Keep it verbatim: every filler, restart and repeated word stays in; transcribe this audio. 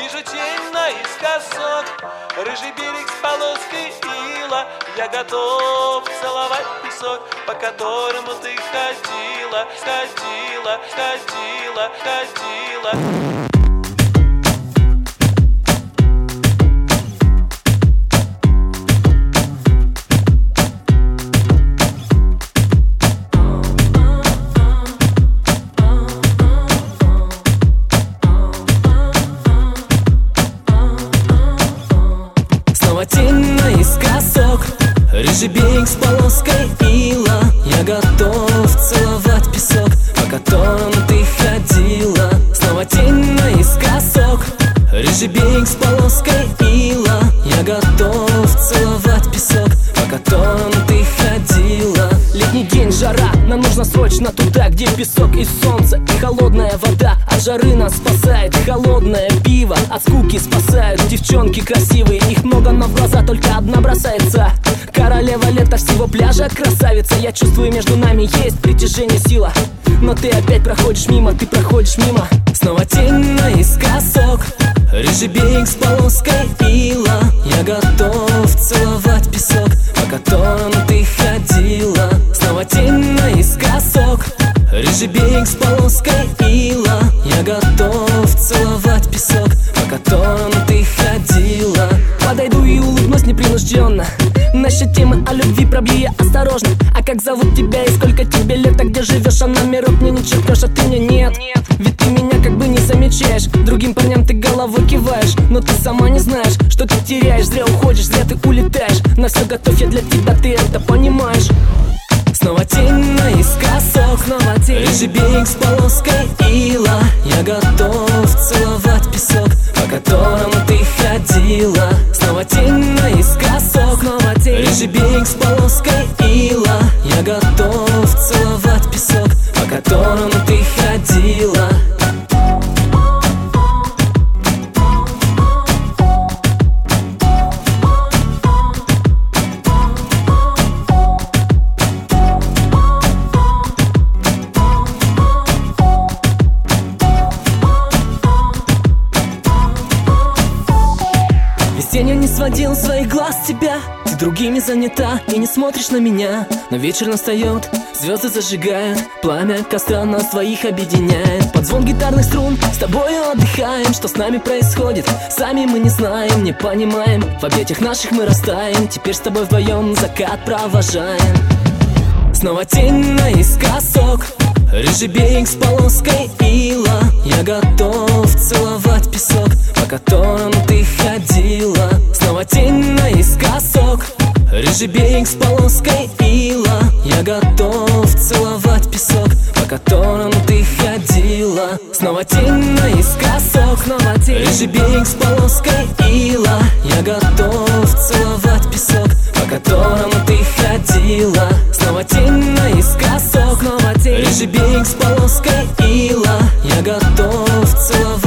Вижу тень наискосок, рыжий берег с полоской ила. Я готов целовать песок, по которому ты ходила, ходила, ходила, ходила. Тень наискосок, рыжий берег с полоской ила. Я готов целовать песок, по которому ты ходила. Снова тень наискосок, рыжий берег с полоской ила. Я готов целовать песок, по которому ты ходила. Летний день, жара, нам нужно срочно туда, где песок и солнце, и холодная вода. От жары нас спасает холодное пиво, от скуки спасают девчонки красивые. Их много, но в глаза только одна бросается. Королева лета всего пляжа, красавица. Я чувствую, между нами есть притяжение, сила. Но ты опять проходишь мимо, ты проходишь мимо. Снова тень наискосок, рыжий берег с полоской ила. Я готов целовать песок, по которому ты ходила. Снова тень наискосок, рыжий берег с полоской ила. Я готов целовать песок, по которому ты ходила. Подойду и улыбнусь непринужденно. Насчет темы о любви пробью я осторожно. А как зовут тебя и сколько тебе лет? А где живешь? А номерок мне не черкнешь, а ты мне нет. Ведь ты меня как бы не замечаешь. Другим парням ты головой киваешь, но ты сама не знаешь, что ты теряешь. Зря уходишь, зря ты улетаешь. На все готов я для тебя, ты это понимаешь. Снова тень наискосок, снова тень. Рыжий берег с полоской ила. Я готов целовать песок, по которому ты ходила. Снова тень наискосок, снова тень. Рыжий берег с полоской ила. Я готов целовать песок, по которому ты ходила. Я не сводил своих глаз с тебя. Ты другими занята и не смотришь на меня. Но вечер настает, звезды зажигают, пламя костра нас двоих объединяет. Под звон гитарных струн с тобой отдыхаем. Что с нами происходит, сами мы не знаем, не понимаем. В объятиях наших мы растаем. Теперь с тобой вдвоем закат провожаем. Снова тень наискосок, рыжий берег с полоской ила. Я готов целовать песок, по которому ты ходила. Снова тень наискосок, рыжий берег с полоской ила. Я готов целовать песок, по которому ты ходила. Снова тень наискосок, снова тень. Рыжий берег с полоской ила. Я готов целовать песок, по которому ты ходила. Снова тень наискосок, снова тень. Рыжий берег с полоской ила. Я готов целовать